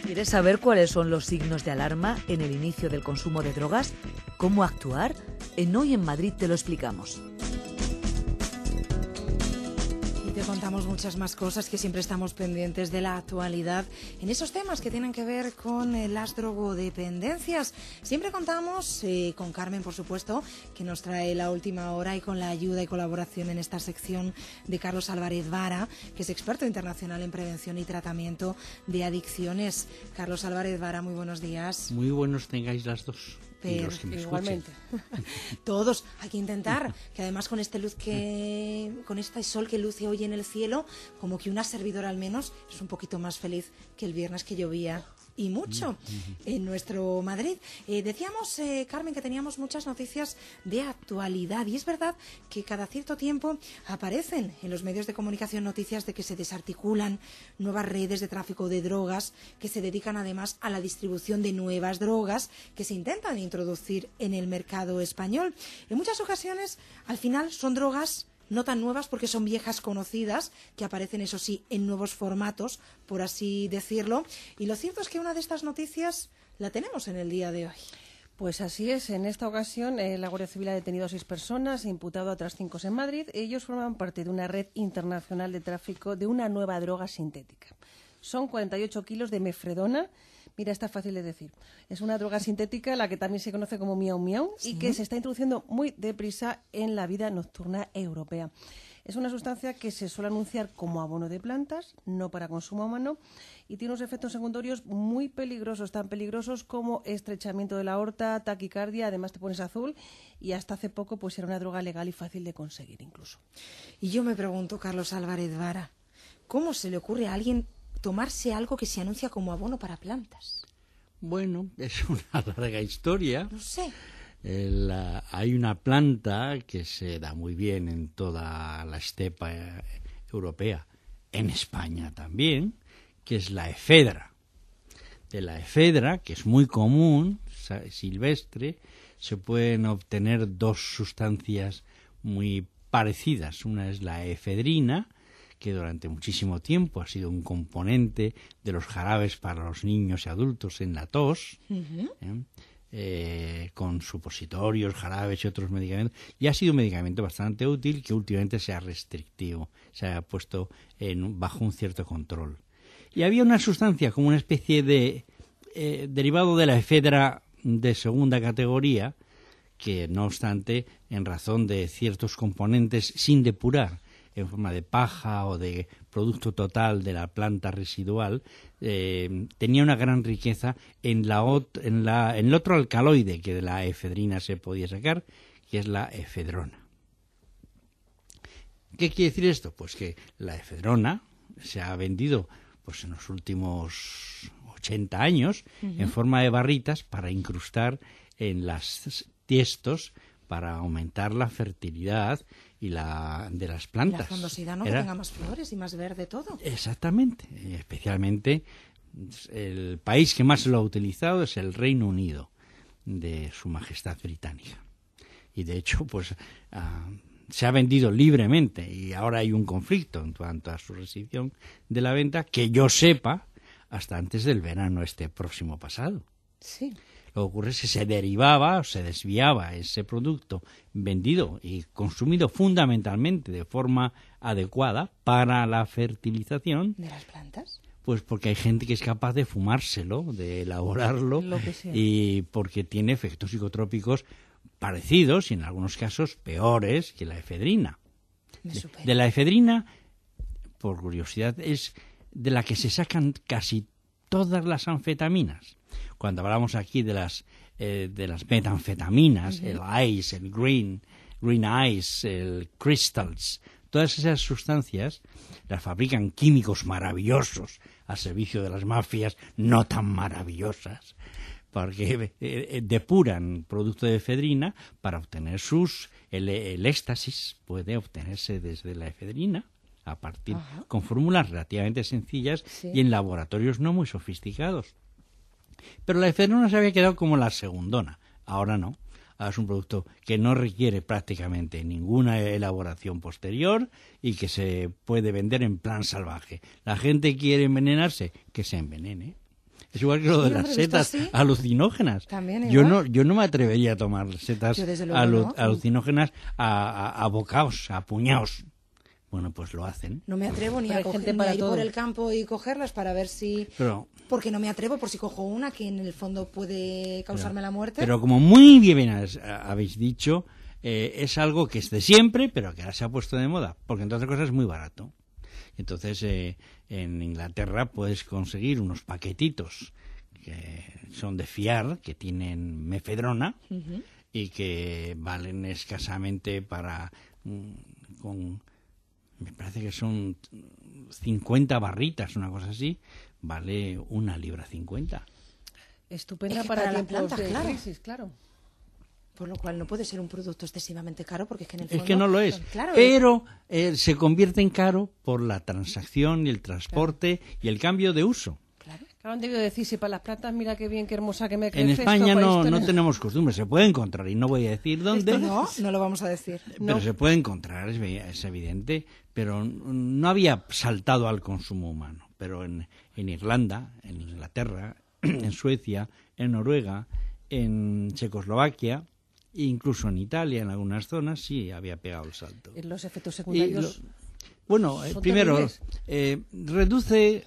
¿Quieres saber cuáles son los signos de alarma en el inicio del consumo de drogas? ¿Cómo actuar? En Hoy en Madrid te lo explicamos. Y te contamos muchas más cosas, que siempre estamos pendientes de la actualidad en esos temas que tienen que ver con las drogodependencias. Siempre contamos con Carmen, por supuesto, que nos trae la última hora, y con la ayuda y colaboración en esta sección de Carlos Álvarez Vara, que es experto internacional en prevención y tratamiento de adicciones. Carlos Álvarez Vara, muy buenos días. Muy buenos tengáis las dos. Y los que me igualmente. Todos hay que intentar que, además, con este sol que luce hoy en el cielo, como que una servidora al menos es un poquito más feliz que el viernes, que llovía y mucho en nuestro Madrid. Decíamos, Carmen, que teníamos muchas noticias de actualidad, y es verdad que cada cierto tiempo aparecen en los medios de comunicación noticias de que se desarticulan nuevas redes de tráfico de drogas, que se dedican además a la distribución de nuevas drogas que se intentan introducir en el mercado español. En muchas ocasiones, al final, son drogas no tan nuevas, porque son viejas conocidas, que aparecen, eso sí, en nuevos formatos, por así decirlo. Y lo cierto es que una de estas noticias la tenemos en el día de hoy. Pues así es. En esta ocasión, la Guardia Civil ha detenido a 6 personas e imputado a otras 5 en Madrid. Ellos forman parte de una red internacional de tráfico de una nueva droga sintética. Son 48 kilos de mefedrona. Mira, está fácil de decir. Es una droga sintética, la que también se conoce como miau miau, ¿sí? Y que se está introduciendo muy deprisa en la vida nocturna europea. Es una sustancia que se suele anunciar como abono de plantas, no para consumo humano, y tiene unos efectos secundarios muy peligrosos, tan peligrosos como estrechamiento de la aorta, taquicardia, además te pones azul, y hasta hace poco pues era una droga legal y fácil de conseguir incluso. Y yo me pregunto, Carlos Álvarez Vara, ¿cómo se le ocurre a alguien tomarse algo que se anuncia como abono para plantas? Bueno, es una larga historia. No sé. Hay una planta que se da muy bien en toda la estepa europea, en España también, que es la efedra. De la efedra, que es muy común, silvestre, se pueden obtener 2 sustancias muy parecidas. Una es la efedrina, que durante muchísimo tiempo ha sido un componente de los jarabes para los niños y adultos en la tos, con supositorios, jarabes y otros medicamentos, y ha sido un medicamento bastante útil, que últimamente se ha restrictivo, se ha puesto bajo un cierto control. Y había una sustancia como una especie de derivado de la efedra de segunda categoría, que no obstante, en razón de ciertos componentes sin depurar, en forma de paja o de producto total de la planta residual, tenía una gran riqueza en el otro alcaloide que de la efedrina se podía sacar, que es la efedrona. ¿Qué quiere decir esto? Pues que la efedrona se ha vendido pues en los últimos 80 años en forma de barritas para incrustar en las tiestos, para aumentar la fertilidad y de las plantas. La frondosidad, ¿no? Que tenga más flores y más verde todo. Exactamente. Especialmente el país que más lo ha utilizado es el Reino Unido, de Su Majestad Británica. Y de hecho, pues se ha vendido libremente, y ahora hay un conflicto en cuanto a su restricción de la venta, que yo sepa, hasta antes del verano próximo pasado. Sí. Lo que ocurre es que se derivaba o se desviaba ese producto vendido y consumido fundamentalmente de forma adecuada para la fertilización. ¿De las plantas? Pues porque hay gente que es capaz de fumárselo, de elaborarlo, lo que sea. Y porque tiene efectos psicotrópicos parecidos y en algunos casos peores que la efedrina. De la efedrina, por curiosidad, es de la que se sacan casi todas las anfetaminas. Cuando hablamos aquí de las metanfetaminas, el ice, el green ice, el crystals, todas esas sustancias las fabrican químicos maravillosos al servicio de las mafias no tan maravillosas, porque depuran producto de efedrina para obtener el éxtasis puede obtenerse desde la efedrina a partir con fórmulas relativamente sencillas, sí, y en laboratorios no muy sofisticados. Pero la efedrina se había quedado como la segundona. Ahora no. Ahora es un producto que no requiere prácticamente ninguna elaboración posterior y que se puede vender en plan salvaje. La gente quiere envenenarse, que se envenene. Es igual que lo de Sí, las hombre, visto setas así. alucinógenas. También yo igual. no me atrevería a tomar setas Yo, desde luego, no. alucinógenas a bocaos, a puñados. Bueno, pues lo hacen. No me atrevo ni Pero a, hay gente ni para a ir todo. por el campo y cogerlas para ver si... Pero, Porque no me atrevo por si cojo una que en el fondo puede causarme la muerte. pero como muy bien habéis dicho, es algo que es de siempre, pero que ahora se ha puesto de moda, porque entre otras cosas es muy barato. Entonces, en Inglaterra puedes conseguir unos paquetitos que son de fiar, que tienen mefedrona y que valen escasamente me parece que son 50 barritas, una cosa así, vale 1,50 libras. Estupenda Es que para para las tiempos plantas, de claro. crisis, claro. Por lo cual no puede ser un producto excesivamente caro porque es que en el Es fondo... que no lo es, Claro, pero se convierte en caro por la transacción y el transporte y el cambio de uso. Claro. Claro, han debido decir, si para las plantas, mira qué bien, qué hermosa que me crece. En esto España para no esto tenemos costumbre, se puede encontrar, y no voy a decir dónde, No lo vamos a decir. pero se puede encontrar, es evidente, pero no había saltado al consumo humano. Pero en Irlanda, en Inglaterra, en Suecia, en Noruega, en Checoslovaquia, e incluso en Italia, en algunas zonas, sí había pegado el salto. Los efectos Y secundarios... bueno, son primero, terribles. reduce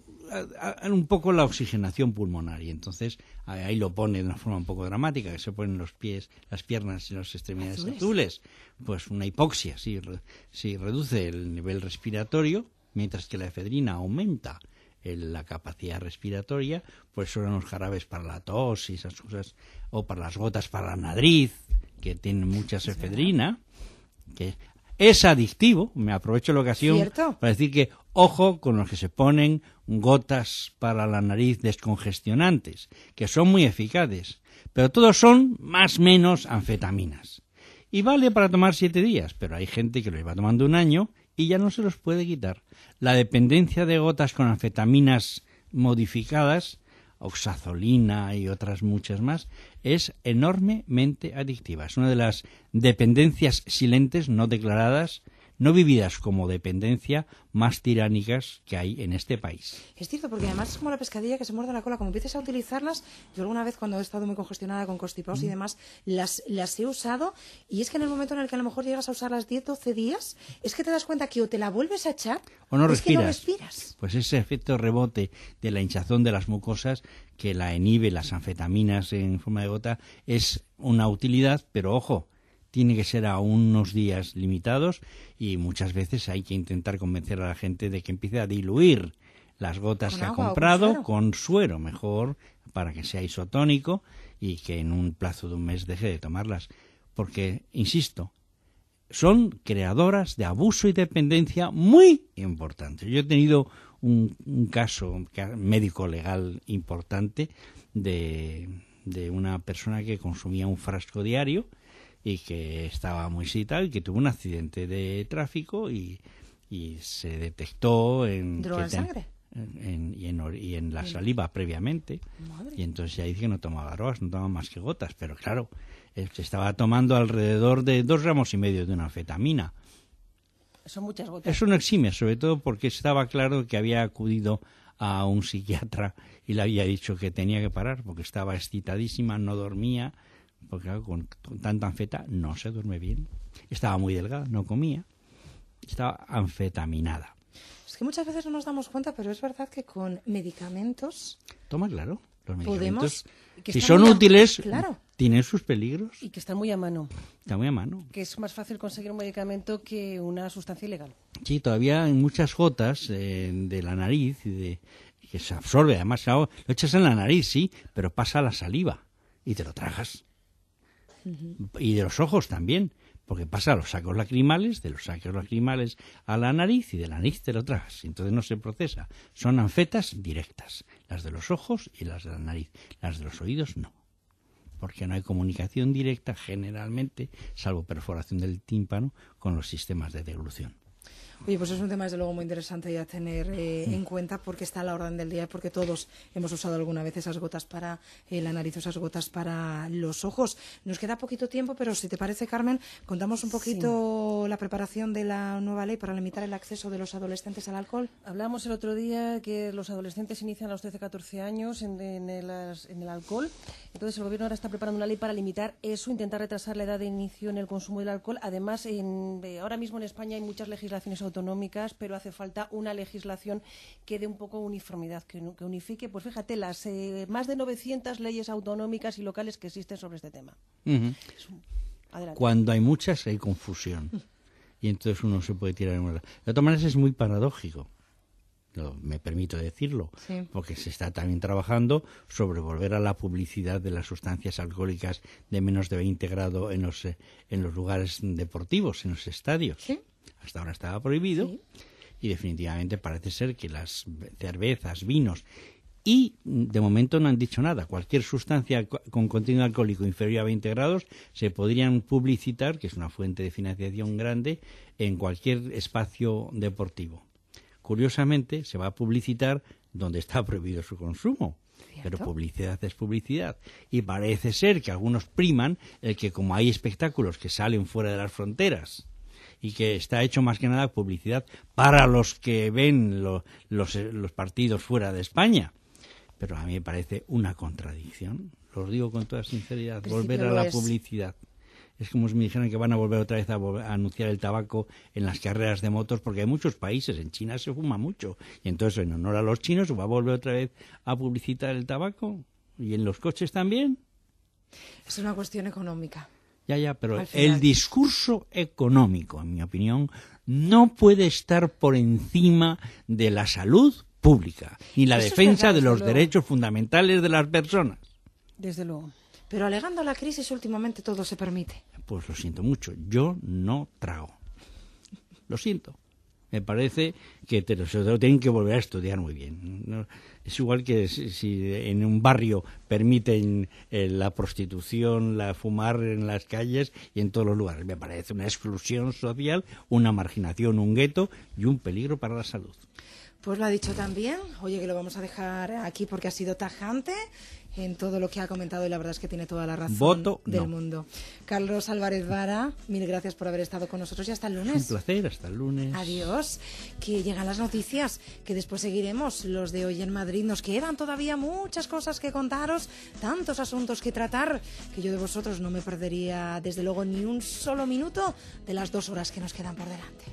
un poco la oxigenación pulmonar y entonces ahí lo pone de una forma un poco dramática, que se ponen los pies, las piernas y las extremidades azules. Pues una hipoxia, sí, reduce el nivel respiratorio, mientras que la efedrina aumenta la capacidad respiratoria, pues son los jarabes para la tos y esas cosas, o para las gotas para la nariz, que tienen mucha efedrina, que es adictivo. Me aprovecho la ocasión ¿Cierto? para decir que ojo con los que se ponen gotas para la nariz descongestionantes, que son muy eficaces, pero todos son más o menos anfetaminas. Y vale para tomar 7 días, pero hay gente que lo lleva tomando un año y ya no se los puede quitar. La dependencia de gotas con anfetaminas modificadas, oxazolina y otras muchas más, es enormemente adictiva. Es una de las dependencias silentes, no declaradas, no vividas como dependencia, más tiránicas que hay en este país. Es cierto, porque además es como la pescadilla que se muerde la cola. Como empieces a utilizarlas, yo alguna vez cuando he estado muy congestionada con constipados y demás, las he usado, y es que en el momento en el que a lo mejor llegas a usarlas 10, 12 días, es que te das cuenta que o te la vuelves a echar O no es que no respiras. respiras. Pues ese efecto rebote de la hinchazón de las mucosas que la inhibe las anfetaminas en forma de gota es una utilidad, pero ojo, tiene que ser a unos días limitados y muchas veces hay que intentar convencer a la gente de que empiece a diluir las gotas ¿Con que ha agua o con comprado suero? con suero, mejor, para que sea isotónico y que en un plazo de un mes deje de tomarlas. Porque, insisto, son creadoras de abuso y dependencia muy importantes. Yo he tenido un caso médico legal importante de una persona que consumía un frasco diario y que estaba muy cita y que tuvo un accidente de tráfico y se detectó en ¿Droga en sangre? y en la saliva previamente. Madre. Y entonces ya dice que no tomaba drogas, no tomaba más que gotas, pero claro, se estaba tomando alrededor de 2,5 gramos de una anfetamina. Son muchas gotas. Eso no exime, sobre todo porque estaba claro que había acudido a un psiquiatra y le había dicho que tenía que parar porque estaba excitadísima, no dormía, porque claro, con tanta anfeta no se duerme bien. Estaba muy delgada, no comía, estaba anfetaminada. Es que muchas veces no nos damos cuenta, pero es verdad que con medicamentos Toma, claro, los podemos... medicamentos, que si están son muy a- útiles, Claro. tienen sus peligros, Y que están muy a mano. está muy a mano. Que es más fácil conseguir un medicamento que una sustancia ilegal. Sí, todavía en muchas gotas de la nariz que se absorbe, además lo echas en la nariz, sí, pero pasa a la saliva y te lo tragas. Y de los ojos también, porque pasa a los sacos lacrimales, de los sacos lacrimales a la nariz y de la nariz te lo tragas. Y entonces no se procesa. Son anfetas directas, las de los ojos y las de la nariz. Las de los oídos no, porque no hay comunicación directa generalmente, salvo perforación del tímpano, con los sistemas de deglución. Oye, pues es un tema desde luego muy interesante y a tener en cuenta porque está a la orden del día y porque todos hemos usado alguna vez esas gotas para la nariz, esas gotas para los ojos. Nos queda poquito tiempo, pero si te parece, Carmen, contamos un poquito la preparación de la nueva ley para limitar el acceso de los adolescentes al alcohol. Hablamos el otro día que los adolescentes inician a los 13-14 años en el alcohol. Entonces el Gobierno ahora está preparando una ley para limitar eso, intentar retrasar la edad de inicio en el consumo del alcohol. Además, ahora mismo en España hay muchas legislaciones autonómicas, pero hace falta una legislación que dé un poco uniformidad, que unifique, pues fíjate, las más de 900 leyes autonómicas y locales que existen sobre este tema. Adelante. Cuando hay muchas hay confusión y entonces uno se puede tirar en una. De todas maneras es muy paradójico, me permito decirlo, Sí. porque se está también trabajando sobre volver a la publicidad de las sustancias alcohólicas de menos de 20 grados en los lugares deportivos, en los estadios. ¿Sí? Hasta ahora estaba prohibido Sí. y definitivamente parece ser que las cervezas, vinos y de momento no han dicho nada. Cualquier sustancia con contenido alcohólico inferior a 20 grados se podrían publicitar, que es una fuente de financiación grande, en cualquier espacio deportivo. Curiosamente, se va a publicitar donde está prohibido su consumo. Pero publicidad es publicidad. Y parece ser que algunos priman el que, como hay espectáculos que salen fuera de las fronteras y que está hecho más que nada publicidad para los que ven los partidos fuera de España. Pero a mí me parece una contradicción. Lo digo con toda sinceridad. Volver a la publicidad. Es como si me dijeran que van a volver otra vez a anunciar el tabaco en las carreras de motos, porque hay muchos países, en China se fuma mucho, y entonces en honor a los chinos se va a volver otra vez a publicitar el tabaco, y en los coches también. Es una cuestión económica. Ya, pero Al final. el discurso económico, en mi opinión, no puede estar por encima de la salud pública, ni la Eso es defensa verdad, de los desde luego. derechos fundamentales de las personas. Desde luego. Pero alegando la crisis últimamente todo se permite. Pues lo siento mucho, yo no trago. Lo siento. Me parece que se lo tienen que volver a estudiar muy bien. ¿No? Es igual que si en un barrio permiten la prostitución, la fumar en las calles y en todos los lugares. Me parece una exclusión social, una marginación, un gueto y un peligro para la salud. Pues lo ha dicho también. Oye, que lo vamos a dejar aquí porque ha sido tajante en todo lo que ha comentado y la verdad es que tiene toda la razón Voto del no. mundo. Carlos Álvarez Vara, mil gracias por haber estado con nosotros y hasta el Un lunes. placer, hasta el lunes. Adiós, que llegan las noticias, que después seguiremos los de hoy en Madrid. Nos quedan todavía muchas cosas que contaros, tantos asuntos que tratar, que yo de vosotros no me perdería desde luego ni un solo minuto de las 2 horas que nos quedan por delante.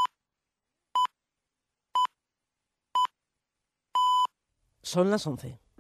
Son las 11.